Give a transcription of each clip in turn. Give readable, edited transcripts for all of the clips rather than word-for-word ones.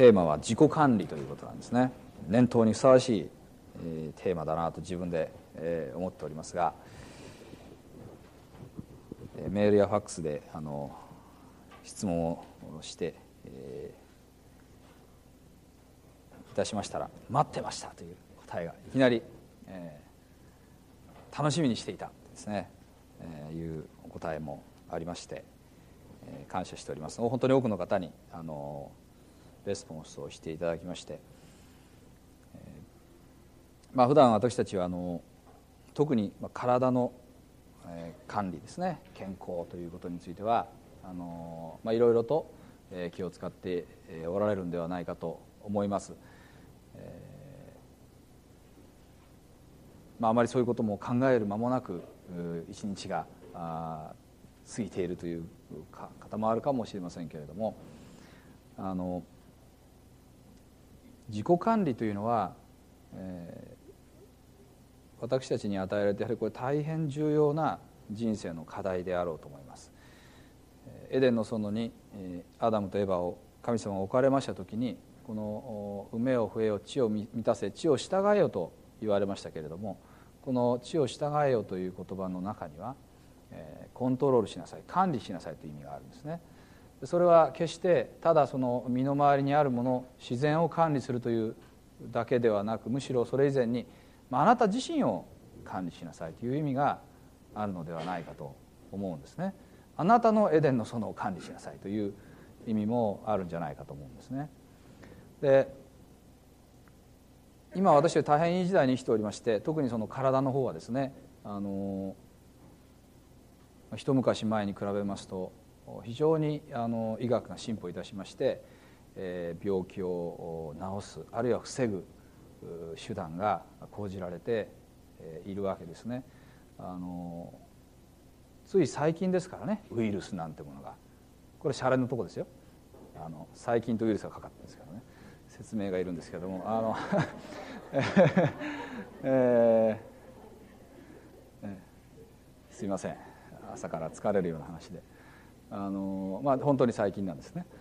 テーマは自己管理ということなんですね。年頭にふさわしい、テーマだなと自分で、思っておりますが、メールやファックスで質問をして、いたしましたら、待ってましたという答えがいきなり、楽しみにしていたですね、いうお答えもありまして、感謝しております。本当に多くの方にレスポンスをしていただきまして、普段私たちは特に体の管理ですね、健康ということについてはいろいろと気を使っておられるんではないかと思います。あまりそういうことも考える間もなく一日が過ぎているという方もあるかもしれませんけれども、自己管理というのは、私たちに与えられてやはりこれ大変重要な人生の課題であろうと思います。エデンの園にアダムとエバを神様が置かれました時に、この「産めよ増えよ地を満たせ地を従えよ」と言われましたけれども、この地を従えよという言葉の中には、コントロールしなさい、管理しなさいという意味があるんですね。それは決してただその身の回りにあるもの、自然を管理するというだけではなく、むしろそれ以前にあなた自身を管理しなさいという意味があるのではないかと思うんですね。あなたのエデンの園を管理しなさいという意味もあるんじゃないかと思うんですね。で、今私は大変いい時代に生きておりまして、特にその体の方はですね、一昔前に比べますと非常に医学が進歩いたしまして、病気を治すあるいは防ぐ手段が講じられているわけですね。つい最近ですからね、ウイルスなんてものが、これシャレのとこですよ。細菌とウイルスがかかってるんですけどね、説明がいるんですけども、すいません、朝から疲れるような話で、本当に最近なんですね。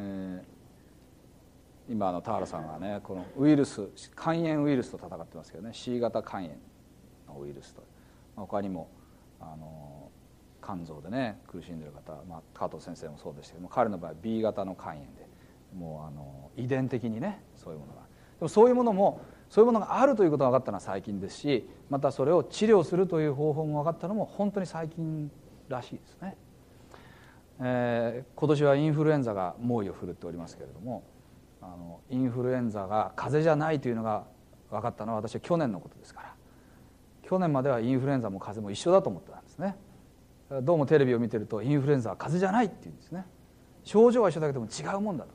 今田原さんはね、このウイルス、肝炎ウイルスと戦ってますけどね、 C 型肝炎のウイルスと、他にも肝臓でね苦しんでいる方、加藤先生もそうでしたけども、彼の場合 B 型の肝炎で、もう遺伝的にねそういうものが、でもそういうものがあるということが分かったのは最近ですし、またそれを治療するという方法も分かったのも本当に最近らしいですね。今年はインフルエンザが猛威を振るっておりますけれども、インフルエンザが風邪じゃないというのが分かったのは私は去年のことですから、去年まではインフルエンザも風邪も一緒だと思ってたんですね。どうもテレビを見てるとインフルエンザは風邪じゃないって言うんですね。症状は一緒だけども違うもんだと、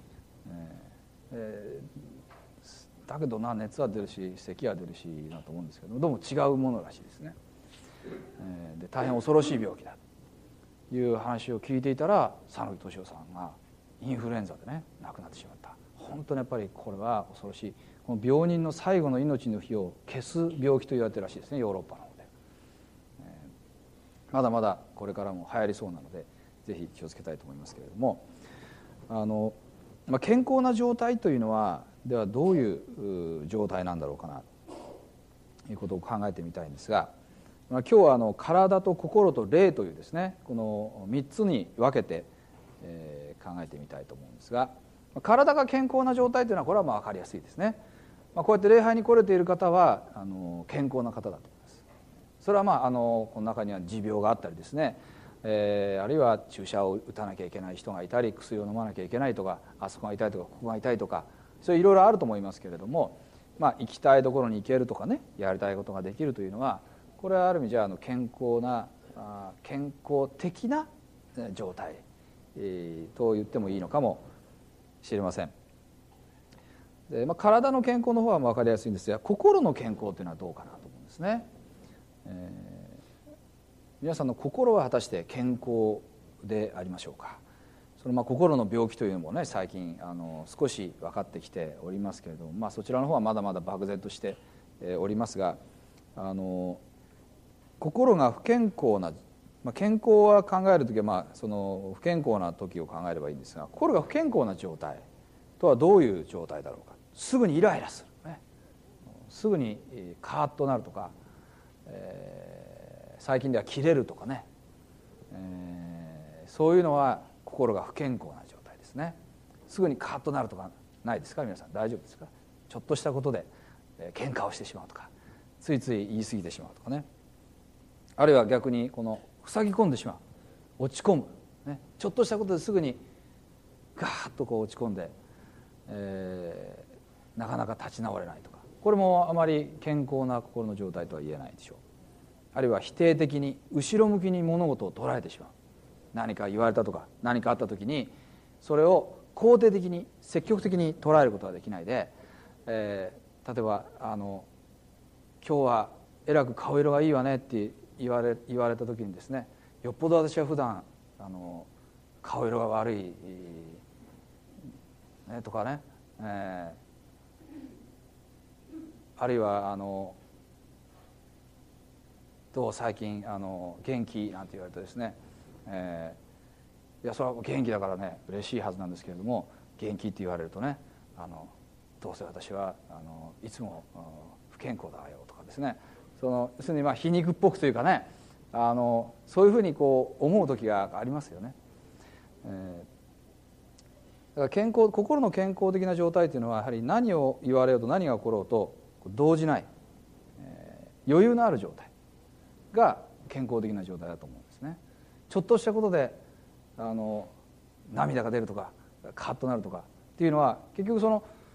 だけど熱は出るし咳は出るしなと思うんですけども、どうも違うものらしいですね。で大変恐ろしい病気だという話を聞いていたら、佐野木俊夫さんがインフルエンザでね亡くなってしまった。本当にやっぱりこれは恐ろしい、この病人の最後の命の火を消す病気と言われてるらしいですね、ヨーロッパの方で。まだまだこれからも流行りそうなのでぜひ気をつけたいと思いますけれども、健康な状態というのはではどういう状態なんだろうかなということを考えてみたいんですが、今日は体と心と霊というですね、この3つに分けて考えてみたいと思うんですが、体が健康な状態というのはこれは分かりやすいですね。こうやって礼拝に来れている方は健康な方だと思います。それはこの中には持病があったりですね、あるいは注射を打たなきゃいけない人がいたり、薬を飲まなきゃいけないとか、あそこが痛いとかここが痛いとか、それいろいろあると思いますけれども、行きたいところに行けるとかね、やりたいことができるというのは、これはある意味じゃ健康的な状態と言ってもいいのかもしれません。で、体の健康の方は分かりやすいんですが、心の健康というのはどうかなと思うんですね。皆さんの心は果たして健康でありましょうか。その心の病気というのもね、最近少し分かってきておりますけれども、そちらの方はまだまだ漠然としておりますが、心が不健康な、健康は考えるときはその不健康な時を考えればいいんですが、心が不健康な状態とはどういう状態だろうか。すぐにイライラする、ね、すぐにカーッとなるとか、最近では切れるとかね、そういうのは心が不健康な状態ですね。すぐにカーッとなるとかないですか？皆さん大丈夫ですか？ちょっとしたことで喧嘩をしてしまうとか、ついつい言い過ぎてしまうとかね、あるいは逆にこの塞ぎ込んでしまう、落ち込む、ね、ちょっとしたことですぐにガーッとこう落ち込んで、なかなか立ち直れないとか、これもあまり健康な心の状態とは言えないでしょう。あるいは否定的に後ろ向きに物事を捉えてしまう。何か言われたとか何かあった時にそれを肯定的に積極的に捉えることができないで、例えば今日はえらく顔色がいいわねって言われた時にですね、よっぽど私は普段顔色が悪い、とかね、あるいはどう最近元気なんて言われてですね、いやそれは元気だからね嬉しいはずなんですけれども、元気って言われるとねどうせ私はいつも不健康だよとかですね、要するに皮肉っぽくというかね、そういうふうにこう思う時がありますよね。だから心の健康的な状態というのはやはり何を言われようと何が起ころうと動じない、余裕のある状態が健康的な状態だと思うんですね。ちょっとしたことで涙が出るとかカッとなるとかっていうのは結局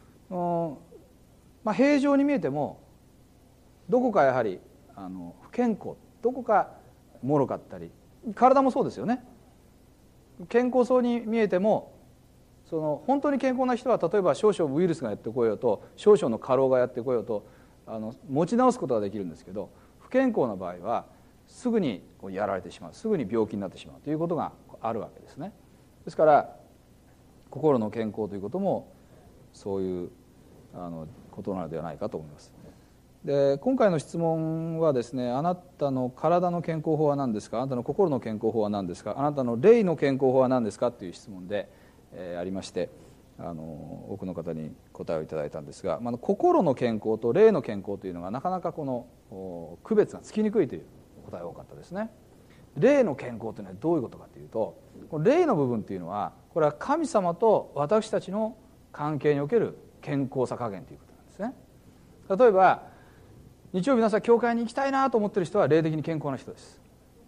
平常に見えてもどこかやはり不健康、どこか脆かったり、体もそうですよね。健康そうに見えても本当に健康な人は例えば少々ウイルスがやってこようと少々の過労がやってこようと持ち直すことができるんですけど、不健康な場合はすぐにやられてしまう、すぐに病気になってしまうということがあるわけですね。ですから心の健康ということもそういうことなのではないかと思います。で今回の質問はですね、あなたの体の健康法は何ですか、あなたの心の健康法は何ですか、あなたの霊の健康法は何ですかという質問で、ありまして、多くの方に答えをいただいたんですが、心の健康と霊の健康というのがなかなか区別がつきにくいという答えが多かったですね。霊の健康というのはどういうことかというと、霊の部分というのはこれは神様と私たちの関係における健康さ加減ということなんですね。例えば日曜日の朝教会に行きたいなと思っている人は霊的に健康な人です。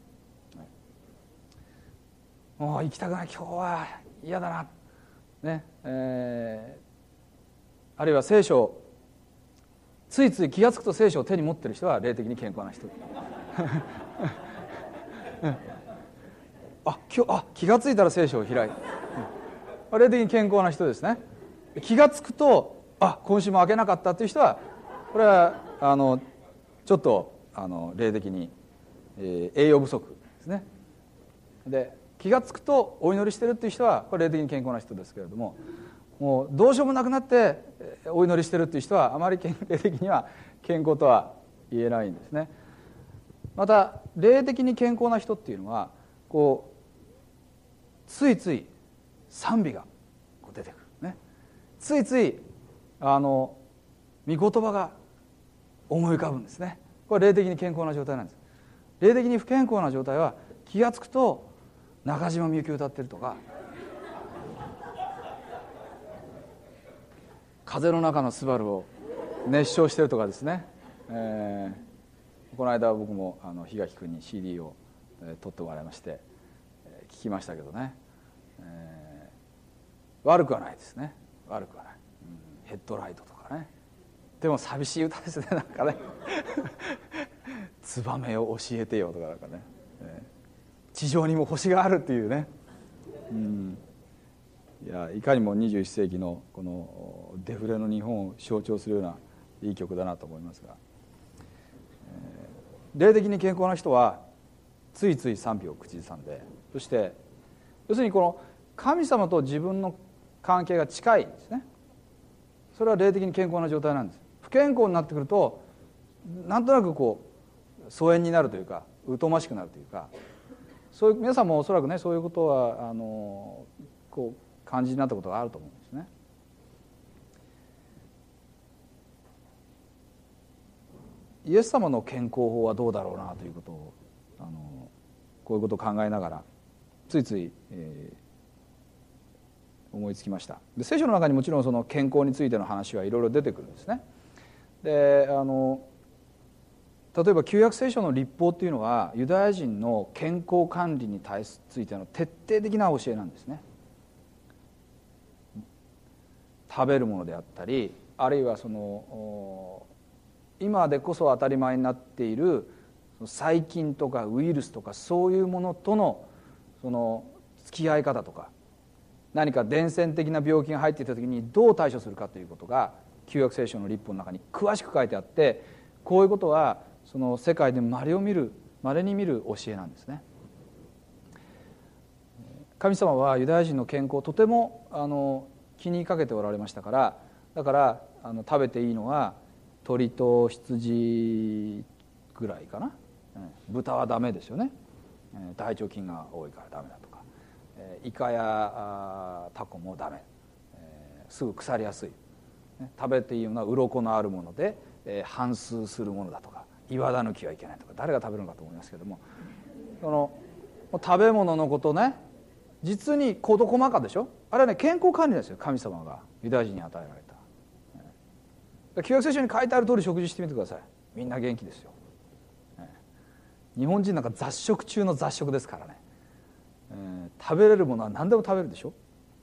もう行きたくない、今日は嫌だな、ねあるいは聖書ついつい気がつくと聖書を手に持っている人は霊的に健康な人気がついたら聖書を開いて、霊的に健康な人ですね。気がつくと今週も開けなかったという人はこれはちょっと霊的に、栄養不足ですね。で気がつくとお祈りしてるっていう人はこれ霊的に健康な人ですけれども、もうどうしようもなくなってお祈りしてるっていう人はあまり霊的には健康とは言えないんですね。また霊的に健康な人っていうのはついつい賛美が出てくるね。ついつい御言葉が思い浮かぶんですね。これ霊的に健康な状態なんです。霊的に不健康な状態は気がつくと中島みゆきを歌ってるとか、風の中のスバルを熱唱してるとかですね、この間僕も檜垣君に CD を取ってもらいまして聞きましたけどね、悪くはないですね。悪くはない、ヘッドライトとかね。でも寂しい歌ですね、なんかねツバメを教えてよとかなんかね、地上にも星があるっていうね、いかにも21世紀のこのデフレの日本を象徴するようないい曲だなと思いますが、霊的に健康な人はついつい賛美を口ずさんで、そして要するにこの神様と自分の関係が近いんですね。それは霊的に健康な状態なんです。不健康になってくるとなんとなく疎遠になるというか疎ましくなるというか、そういう皆さんもおそらくねそういうことは感じになったことがあると思うんですね。 イエス様の健康法はどうだろうなということをこういうことを考えながらついつい、思いつきました。で聖書の中にもちろんその健康についての話はいろいろ出てくるんですね。で例えば旧約聖書の律法っていうのはユダヤ人の健康管理についての徹底的な教えなんですね。食べるものであったり、あるいはその今でこそ当たり前になっている細菌とかウイルスとかそういうものとのその付き合い方とか、何か伝染的な病気が入っていた時にどう対処するかということが旧約聖書の律法の中に詳しく書いてあって、こういうことはその世界で稀に見る教えなんですね。神様はユダヤ人の健康をとても気にかけておられましたから、だから食べていいのは鳥と羊ぐらいかな、豚はダメですよね、大腸菌が多いからダメだとか、イカやタコもダメ、すぐ腐りやすい、食べていいのは鱗のあるもので、反芻するものだとか、岩だ抜きはいけないとか、誰が食べるのかと思いますけども、その食べ物のことね、実に事細かでしょ。あれはね、健康管理ですよ。神様がユダヤ人に与えられた。旧約聖書に書いてある通り食事してみてください。みんな元気ですよ。日本人なんか雑食中の雑食ですからね、食べれるものは何でも食べるでしょ。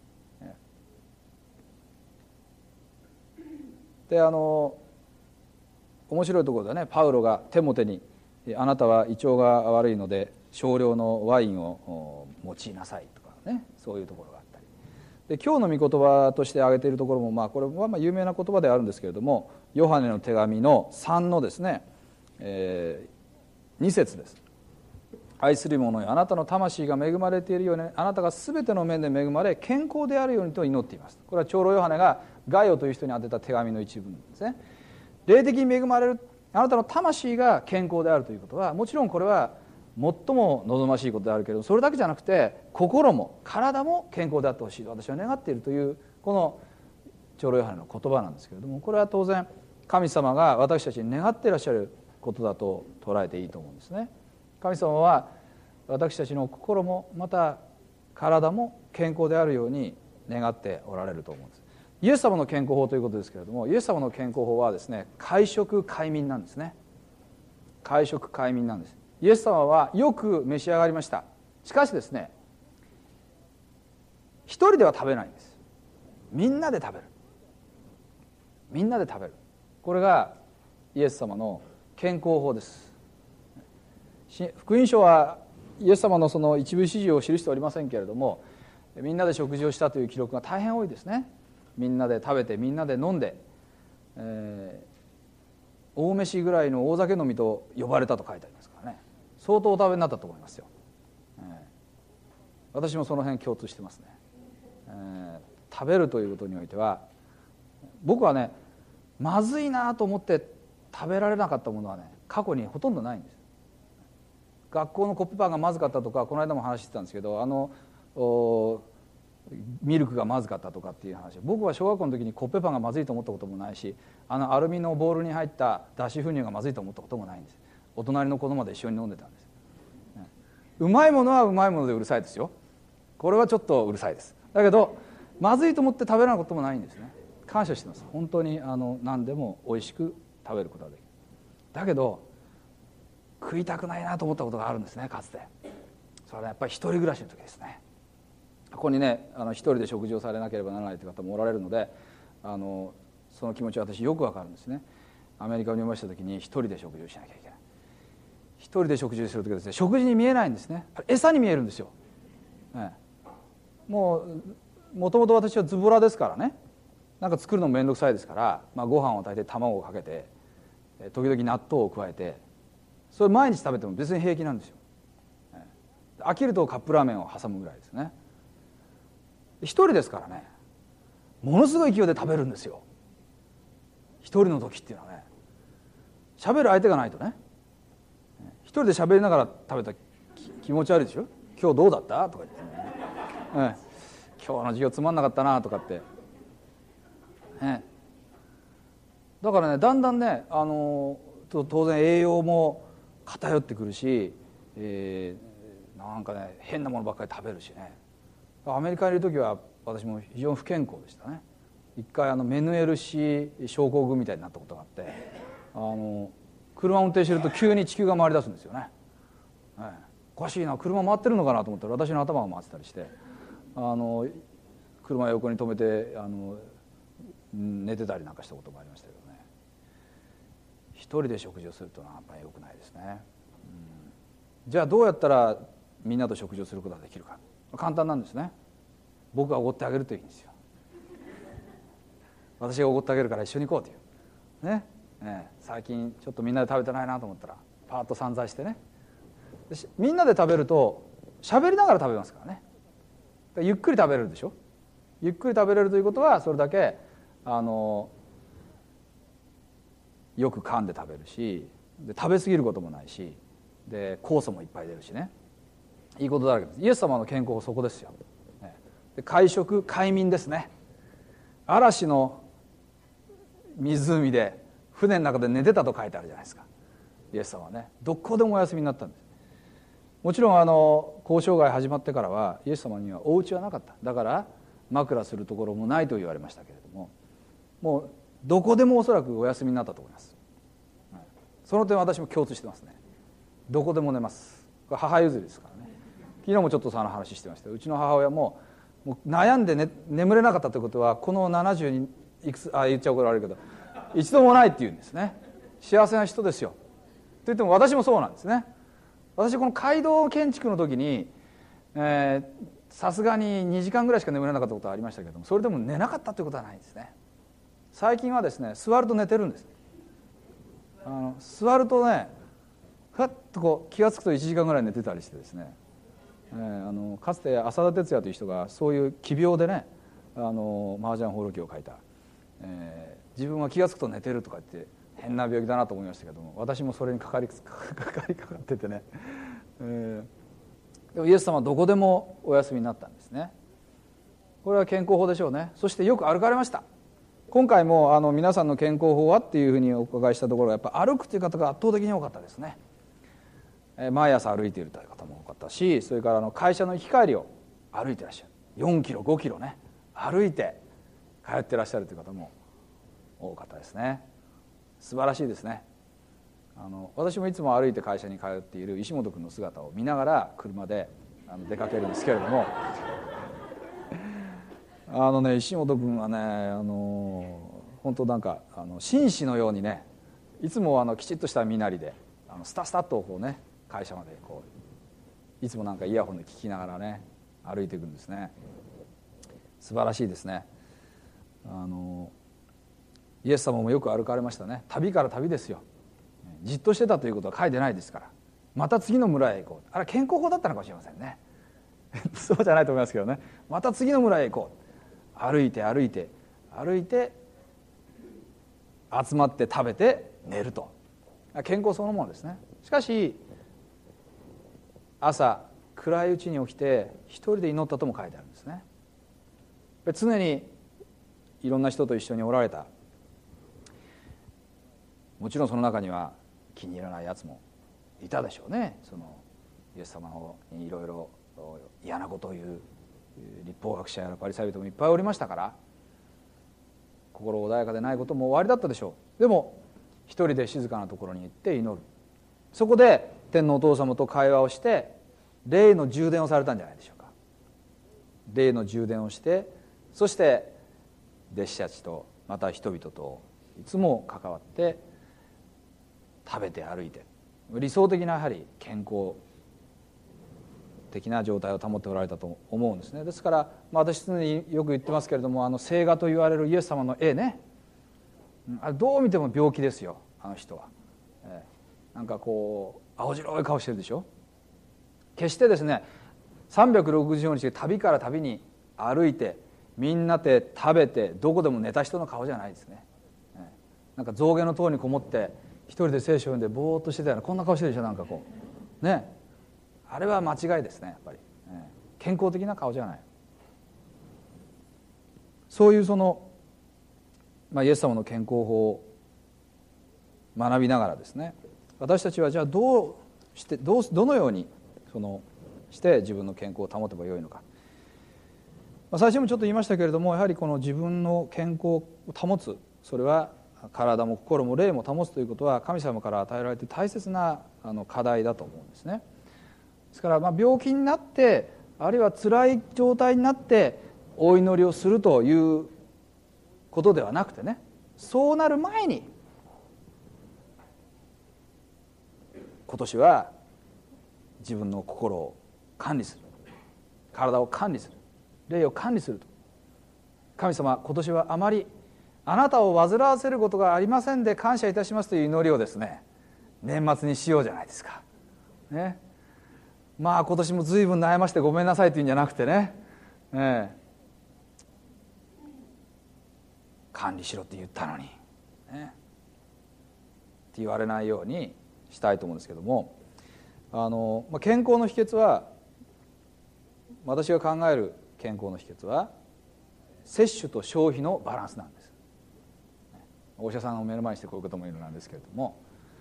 で面白いところでね、パウロがテモテにあなたは胃腸が悪いので少量のワインを用いなさいとかね、そういうところがあったりで、今日の御言葉として挙げているところも、これは有名な言葉であるんですけれども、ヨハネの手紙の3のですね、2節です。愛する者よ、あなたの魂が恵まれているようにあなたが全ての面で恵まれ健康であるようにと祈っています。これは長老ヨハネがガイオという人に宛てた手紙の一文ですね。霊的に恵まれるあなたの魂が健康であるということは、もちろんこれは最も望ましいことであるけれど、それだけじゃなくて心も体も健康であってほしいと私は願っているという、この長老ヨハネの言葉なんですけれども、これは当然神様が私たちに願っていらっしゃることだと捉えていいと思うんですね。神様は私たちの心もまた体も健康であるように願っておられると思うんです。イエス様の健康法ということですけれども、イエス様の健康法はですね、戒食戒眠なんですね。戒食戒眠なんです。イエス様はよく召し上がりました。しかしですね、一人では食べないんです。みんなで食べる。みんなで食べる。これがイエス様の健康法です。福音書はイエス様のその一部始終を記しておりませんけれども、みんなで食事をしたという記録が大変多いですね。みんなで食べてみんなで飲んで、大飯ぐらいの大酒飲みと呼ばれたと書いてありますからね、相当お食べになったと思いますよ。私もその辺共通してますね。食べるということにおいては、僕はね、まずいなと思って食べられなかったものはね、過去にほとんどないんです。学校のコッペパンがまずかったとか、この間も話してたんですけど、ミルクがまずかったとかっていう話、僕は小学校の時にコッペパンがまずいと思ったこともないし、アルミのボウルに入った脱脂粉乳がまずいと思ったこともないんです。お隣の子供で一緒に飲んでたんです。うまいものはうまいものでうるさいですよ。これはちょっとうるさいです。だけどまずいと思って食べられないこともないんですね。感謝してます。本当に何でも美味しく食べることができる。だけど食いたくないなと思ったことがあるんですね、かつて。それはやっぱり一人暮らしの時ですね。ここにね、一人で食事をされなければならないという方もおられるので、その気持ちは私よくわかるんですね。アメリカにいました時に一人で食事をしなきゃいけない。一人で食事をする時はですね、食事に見えないんですね。餌に見えるんですよ。もともと私はズボラですからね、なんか作るのも面倒くさいですから、ご飯を炊いて卵をかけて時々納豆を加えて、それ毎日食べても別に平気なんですよ。飽きるとカップラーメンを挟むぐらいですね。一人ですからね、ものすごい勢いで食べるんですよ。一人の時っていうのはね、喋る相手がないとね、一人で喋りながら食べた気持ち悪いでしょ。今日どうだったとか言って、今日の授業つまんなかったなとかって、だからね、だんだんね、 と当然栄養も偏ってくるし、なんかね変なものばっかり食べるしね。アメリカにいる時は私も非常に不健康でしたね。一回メヌエル氏症候群みたいになったことがあって、車を運転してると急に地球が回り出すんですよね。おかしいな、車回ってるのかなと思ったら私の頭が回ってたりして、車横に止めて寝てたりなんかしたこともありましたけどね。一人で食事をするというのはやっぱり良くないですね。じゃあどうやったらみんなと食事をすることができるか。簡単なんですね。僕がおごってあげるといいんですよ。私がおごってあげるから一緒に行こうというね。最近ちょっとみんなで食べてないなと思ったらパーッと散財してね、みんなで食べると喋りながら食べますからね。ゆっくり食べれるでしょ。ゆっくり食べれるということはそれだけよく噛んで食べるし、で食べ過ぎることもないし、で酵素もいっぱい出るしね、いいことだらけです。イエス様の健康はそこですよ。で快食快眠ですね。嵐の湖で船の中で寝てたと書いてあるじゃないですか。イエス様はね、どこでもお休みになったんです。もちろん交渉外始まってからはイエス様にはお家はなかった。だから枕するところもないと言われましたけれども、もうどこでもおそらくお休みになったと思います。その点私も共通してますね。どこでも寝ます。これ母譲りですからね。昨日もちょっとその話してました。うちの母親もう悩んで、眠れなかったということはこの70にいくつ言っちゃ怒られるけど一度もないって言うんですね。幸せな人ですよと言っても私もそうなんですね。私この街道建築の時にさすがに2時間ぐらいしか眠れなかったことはありましたけども、それでも寝なかったということはないんですね。最近はですね、座ると寝てるんです。座るとねふっとこう気が付くと1時間ぐらい寝てたりしてですね、かつて浅田哲也という人がそういう奇病でね麻雀放浪記を書いた、自分は気が付くと寝てるとか言って変な病気だなと思いましたけども、私もそれにかかりかかっててね、でもイエス様はどこでもお休みになったんですね。これは健康法でしょうね。そしてよく歩かれました。今回も皆さんの健康法はっていうふうにお伺いしたところ、やっぱ歩くという方が圧倒的に多かったですね。毎朝歩いているという方も多かったし、それから会社の行き帰りを歩いてらっしゃる、4キロ5キロね歩いて通ってらっしゃるという方も多かったですね。素晴らしいですね。私もいつも歩いて会社に通っている石本君の姿を見ながら車で出かけるんですけれども石本君はね本当なんか紳士のようにね、いつもきちっとした身なりでスタスタッとこうね会社までこういつもなんかイヤホンで聞きながらね歩いていくんですね。素晴らしいですね。イエス様もよく歩かれましたね。旅から旅ですよ。じっとしてたということは書いてないですから、また次の村へ行こう、あれ健康法だったのかもしれませんねそうじゃないと思いますけどね、また次の村へ行こう、歩いて歩いて歩いて集まって食べて寝ると、健康そのものですね。しかし朝暗いうちに起きて一人で祈ったとも書いてあるんですね。常にいろんな人と一緒におられた。もちろんその中には気に入らないやつもいたでしょうね。イエス様にいろいろ嫌なことを言う律法学者やパリサイ人もいっぱいおりましたから、心穏やかでないことも終わりだったでしょう。でも一人で静かなところに行って祈る。そこで天のお父様と会話をして霊の充電をされたんじゃないでしょうか。霊の充電をして、そして弟子たちとまた人々といつも関わって食べて歩いて、理想的なやはり健康的な状態を保っておられたと思うんですね。ですから、私常によく言ってますけれども、聖画と言われるイエス様の絵ね、あれどう見ても病気ですよ、あの人は。なんかこう青白い顔してるでしょ。決してですね365日旅から旅に歩いてみんなで食べてどこでも寝た人の顔じゃないですね。なんか象牙の塔にこもって一人で聖書を読んでぼーっとしてたようなこんな顔してるでしょ。なんかこうね、あれは間違いですね。やっぱり、健康的な顔じゃない。そういうイエス様の健康法学びながらですね、私たちはじゃあどのようにして自分の健康を保てばよいのか。最初もちょっと言いましたけれども、やはりこの自分の健康を保つ、それは体も心も霊も保つということは神様から与えられて大切な課題だと思うんですね。ですから病気になって、あるいは辛い状態になってお祈りをするということではなくてね、そうなる前に今年は自分の心を管理する、体を管理する、霊を管理すると。神様、今年はあまりあなたを煩わせることがありませんで感謝いたしますという祈りをですね、年末にしようじゃないですかね。今年も随分悩ましてごめんなさいというんじゃなくてね、管理しろって言ったのに、って言われないようにしたいと思うんですけども、健康の秘訣は、私が考える健康の秘訣は摂取と消費のバランスなんです。お医者さんを目の前にしてこういうことも言うのなんですけれども、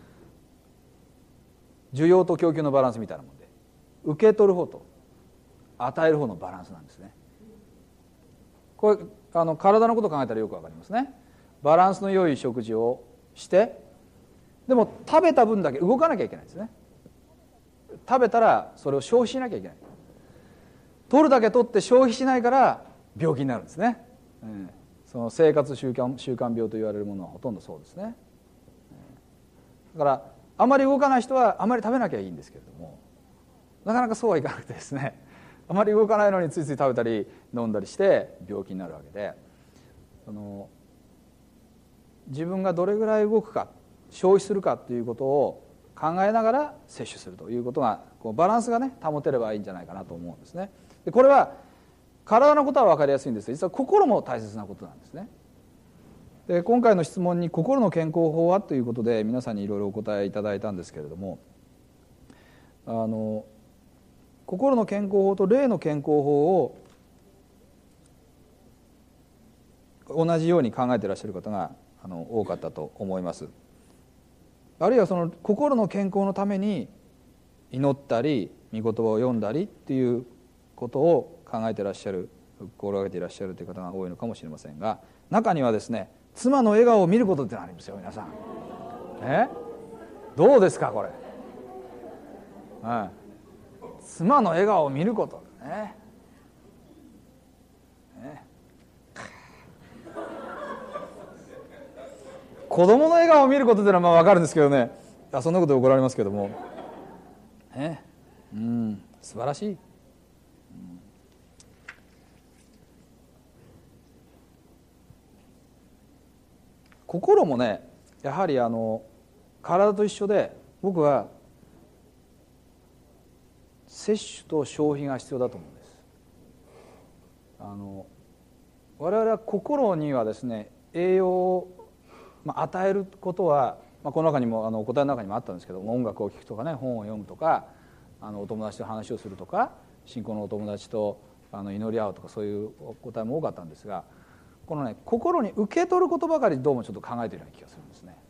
需要と供給のバランスみたいなもので、受け取る方と与える方のバランスなんですね。これ体のことを考えたらよくわかりますね。バランスの良い食事をして、でも食べた分だけ動かなきゃいけないですね。食べたらそれを消費しなきゃいけない。取るだけ取って消費しないから病気になるんですね。その生活習慣病と言われるものはほとんどそうですね。だからあまり動かない人はあまり食べなきゃいいんですけれども、なかなかそうはいかなくてですね、あまり動かないのについつい食べたり飲んだりして病気になるわけで、自分がどれぐらい動くか、消費するかということを考えながら摂取するということが、バランスがね保てればいいんじゃないかなと思うんですね。でこれは体のことは分かりやすいんですが、実は心も大切なことなんですね。で今回の質問に心の健康法はということで皆さんにいろいろお答えいただいたんですけれども、心の健康法と霊の健康法を同じように考えていらっしゃる方が多かったと思います。あるいはその心の健康のために祈ったり御言葉を読んだりっていうことを考えていらっしゃる、心がけていらっしゃるという方が多いのかもしれませんが、中にはですね、妻の笑顔を見ることってありますよ、皆さん。どうですかこれ、妻の笑顔を見ることね。子供の笑顔を見ることというのは分かるんですけどね、そんなこと怒られますけども、素晴らしい。心もね、やはり体と一緒で、僕は摂取と消費が必要だと思うんです。我々は心にはですね、栄養を与えることは、この中にもお答えの中にもあったんですけども、音楽を聴くとかね、本を読むとか、お友達と話をするとか、信仰のお友達と祈り合うとか、そういうお答えも多かったんですが、このね、心に受け取ることばかりどうもちょっと考えているような気がするんですね。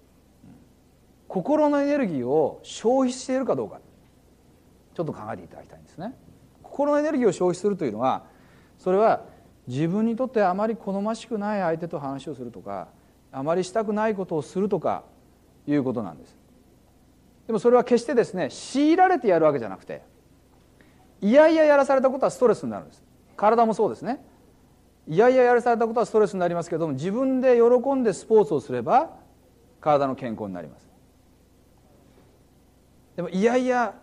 心のエネルギーを消費しているかどうか、ちょっと考えていただきたいんですね。心のエネルギーを消費するというのは、それは自分にとってあまり好ましくない相手と話をするとか、あまりしたくないことをするとかいうことなんです。でもそれは決してですね、強いられてやるわけじゃなくて、いやいややらされたことはストレスになるんです。体もそうですね。いやいややらされたことはストレスになりますけれども、自分で喜んでスポーツをすれば体の健康になります。でもいやいや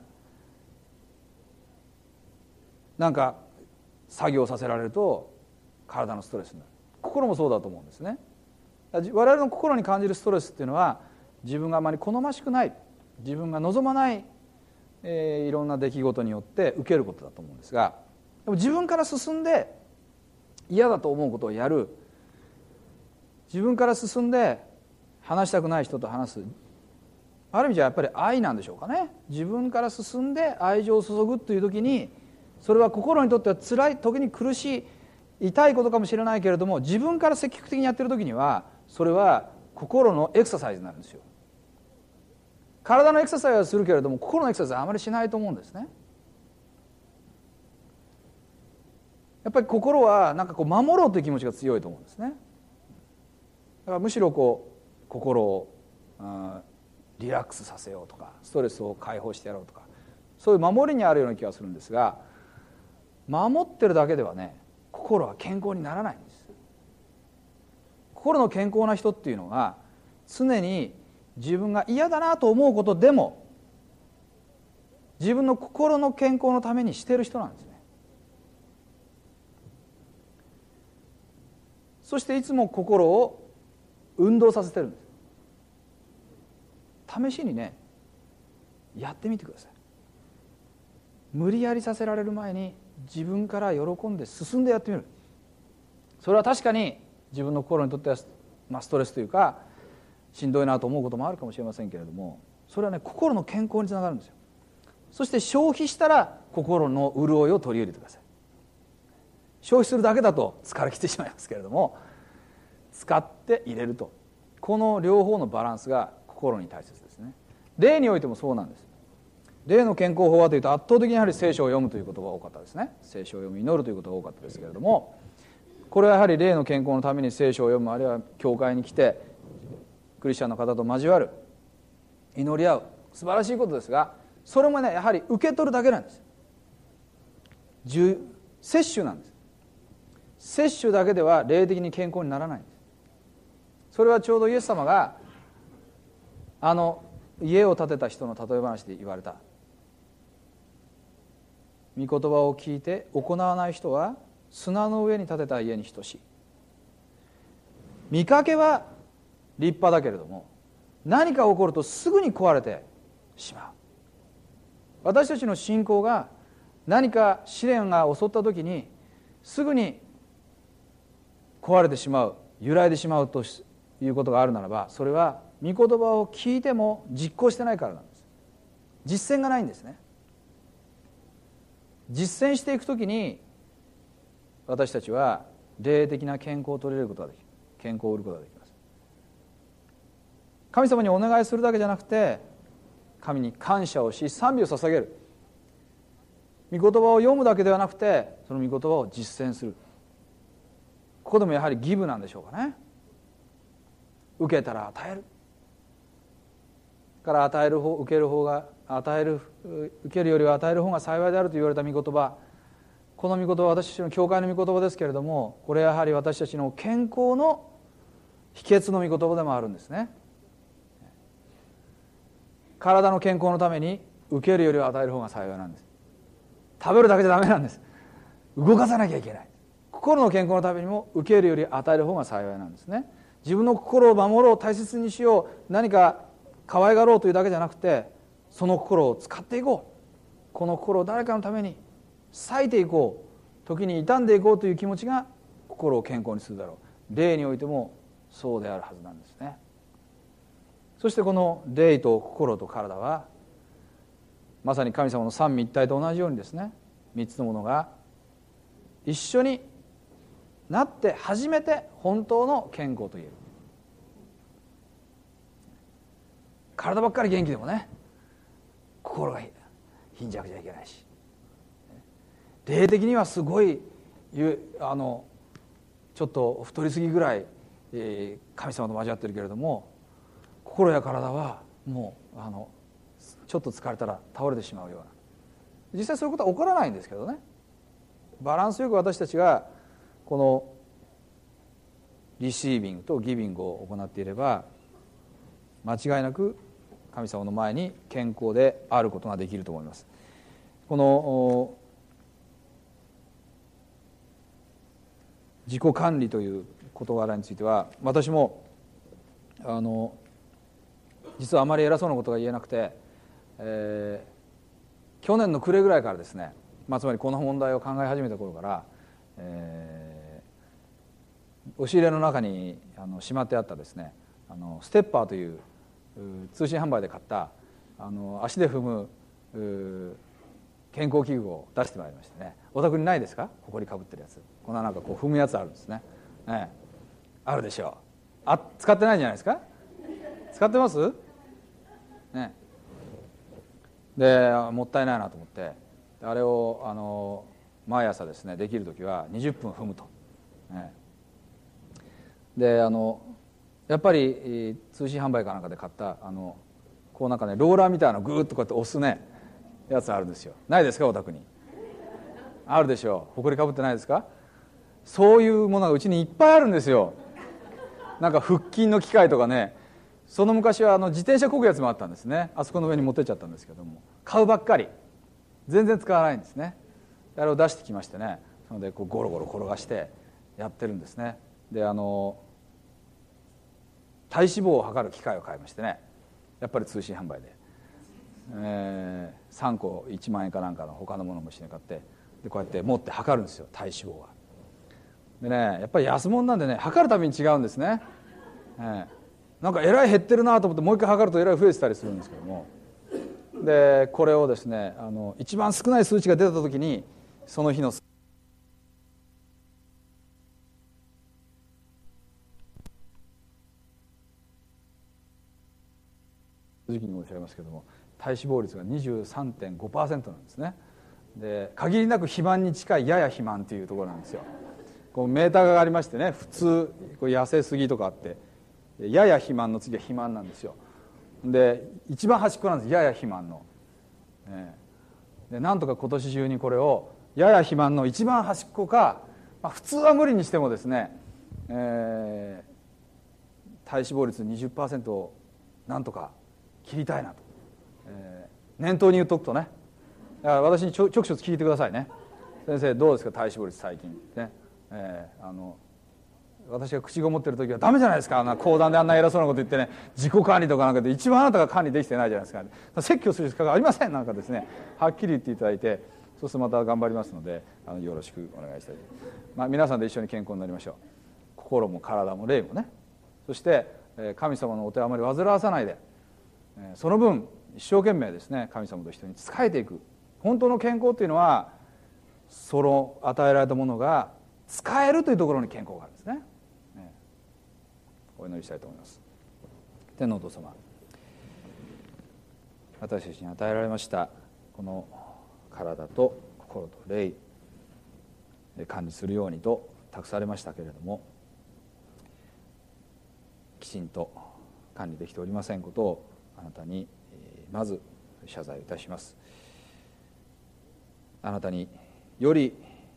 なんか作業させられると体のストレスになる。心もそうだと思うんですね。我々の心に感じるストレスっていうのは、自分があまり好ましくない、自分が望まない、いろんな出来事によって受けることだと思うんですが、でも自分から進んで嫌だと思うことをやる、自分から進んで話したくない人と話す、ある意味じゃやっぱり愛なんでしょうかね。自分から進んで愛情を注ぐという時に、それは心にとっては辛い、時に苦しい、痛いことかもしれないけれども、自分から積極的にやってる時にはそれは心のエクササイズになるんですよ。 体のエクササイズはするけれども心のエクササイズはあまりしないと思うんですね。やっぱり心はなんかこう守ろうという気持ちが強いと思うんですね。だからむしろこう心をリラックスさせようとかストレスを解放してやろうとかそういう守りにあるような気がするんですが、守ってるだけではね心は健康にならないんです。心の健康な人っていうのは常に自分が嫌だなと思うことでも自分の心の健康のためにしている人なんですね。そしていつも心を運動させてるんです。試しにねやってみてください。無理やりさせられる前に自分から喜んで進んでやってみる。それは確かに自分の心にとっては、ストレスというかしんどいなと思うこともあるかもしれませんけれども、それはね心の健康につながるんですよ。そして消費したら心の潤いを取り入れてください。消費するだけだと疲れきてしまいますけれども、使って入れると、この両方のバランスが心に大切ですね。霊においてもそうなんです。霊の健康法はというと圧倒的にやはり聖書を読むということが多かったですね。聖書を読む、祈るということが多かったですけれども、これはやはり霊の健康のために聖書を読む、あるいは教会に来てクリスチャンの方と交わる、祈り合う、素晴らしいことですが、それもねやはり受け取るだけなんです。摂取なんです。摂取だけでは霊的に健康にならないんです。それはちょうどイエス様が家を建てた人の例え話で言われた。御言葉を聞いて行わない人は砂の上に建てた家に等しい。見かけは立派だけれども何か起こるとすぐに壊れてしまう。私たちの信仰が何か試練が襲った時にすぐに壊れてしまう、揺らいでしまうということがあるならば、それは御言葉を聞いても実行してないからなんです。実践がないんですね。実践していくときに私たちは霊的な健康を取り入れることができる、健康を得ることができます。神様にお願いするだけじゃなくて神に感謝をし賛美を捧げる。御言葉を読むだけではなくてその御言葉を実践する。ここでもやはりギブなんでしょうかね。受けたら与えるから与える方、受ける方が受けるよりは与える方が幸いであると言われた御言葉、この御言葉は私たちの教会の御言葉ですけれども、これはやはり私たちの健康の秘訣の御言葉でもあるんですね。体の健康のために受けるよりは与える方が幸いなんです。食べるだけじゃダメなんです。動かさなきゃいけない。心の健康のためにも受けるより与える方が幸いなんですね。自分の心を守ろう、大切にしよう、何か可愛がろうというだけじゃなくて、その心を使っていこう、この心を誰かのために割いていこう、時に傷んでいこうという気持ちが心を健康にするだろう。霊においてもそうであるはずなんですね。そしてこの霊と心と体はまさに神様の三位一体と同じようにですね、三つのものが一緒になって初めて本当の健康と言える。体ばっかり元気でもね、心が貧弱じゃいけないし、霊的にはすごいちょっと太りすぎぐらい神様と交わってるけれども、心や体はもうちょっと疲れたら倒れてしまうような、実際そういうことは起こらないんですけどね、バランスよく私たちがこのリシービングとギビングを行っていれば間違いなく神様の前に健康であることができると思います。この自己管理という事柄については私も実はあまり偉そうなことが言えなくて、去年の暮れぐらいからですね、つまりこの問題を考え始めた頃から、押し入れの中にしまってあったですね、ステッパーという通信販売で買った足で踏む健康器具を出してまいりましてね。お宅にないですか？ほこりかぶってるやつ、こんななんかこう踏むやつあるんですね。あるでしょう。使ってないんじゃないですか？使ってます？ でもったいないなと思ってあれを毎朝ですねできる時は20分踏むと、でやっぱり通信販売かなんかで買ったこうなんかねローラーみたいなのグーッとこうやって押すねやつあるんですよ。ないですかお宅に。あるでしょう。ほこりかぶってないですか。そういうものがうちにいっぱいあるんですよ。なんか腹筋の機械とかね。その昔は自転車漕ぐやつもあったんですね。あそこの上に持ってっちゃったんですけども、買うばっかり全然使わないんですね。あれを出してきましてね、そのでこうゴロゴロ転がしてやってるんですね。で体脂肪を測る機械を買いましてね、やっぱり通信販売で、3個1万円かなんかの他のものも一緒に買って、でこうやって持って測るんですよ、体脂肪が。でね、やっぱり安物なんでね、測るたびに違うんですね。なんかえらい減ってるなと思ってもう一回測るとえらい増えてたりするんですけども、でこれをですね一番少ない数値が出た時にその日の時期に申し上げますけども、体脂肪率が 23.5% なんですね。で限りなく肥満に近いやや肥満というところなんですよ。こうメーターがありましてね、普通こう痩せすぎとかあって、やや肥満の次は肥満なんですよ。で一番端っこなんです、やや肥満の、でなんとか今年中にこれをやや肥満の一番端っこか、普通は無理にしてもですね、体脂肪率 20% をなんとか切りたいなと、念頭に言っとくとね、だから私に直接聞いてくださいね。先生どうですか体脂肪率最近ね、私が口ごもってる時はダメじゃないですか、講談であんな偉そうなこと言ってね、自己管理とかなんかで一番あなたが管理できてないじゃないですか。説教する資格がありませんなんかですね、はっきり言っていただいて、そうするとまた頑張りますのでよろしくお願いしたい、皆さんで一緒に健康になりましょう。心も体も霊もね。そして神様のお手をあまり煩わさないで、その分一生懸命ですね神様と一緒に仕えていく。本当の健康というのはその与えられたものが使えるというところに健康があるんですね。お祈りしたいと思います。天皇お父様、私たちに与えられましたこの体と心と霊管理するようにと託されましたけれども、きちんと管理できておりませんことをあなたにまず謝罪いたします。あなたにより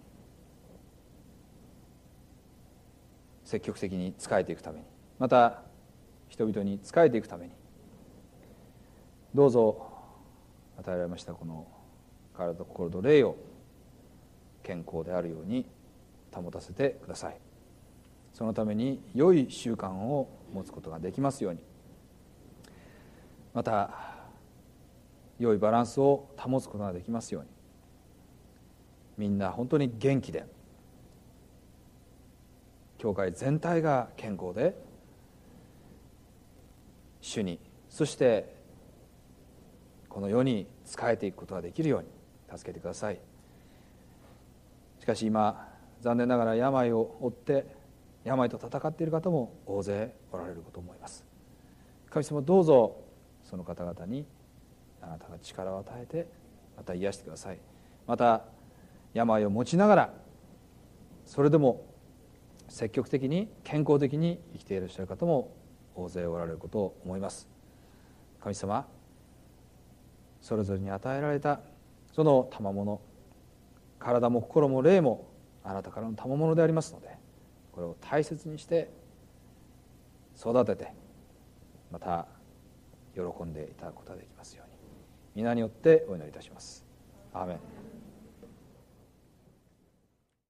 積極的に仕えていくために、また人々に仕えていくために、どうぞ与えられましたこの体と心と霊を健康であるように保たせてください。そのために良い習慣を持つことができますように、また良いバランスを保つことができますように、みんな本当に元気で、教会全体が健康で、主にそしてこの世に仕えていくことができるように助けてください。しかし今残念ながら病を負って病と戦っている方も大勢おられることと思います。神様どうぞその方々にあなたが力を与えてまた癒してください。また病を持ちながらそれでも積極的に健康的に生きていらっしゃる方も大勢おられることを思います。神様、それぞれに与えられたその賜物、体も心も霊もあなたからの賜物でありますので、これを大切にして育てて、また喜んでいただくことができますように、皆によってお祈りいたします。アーメン。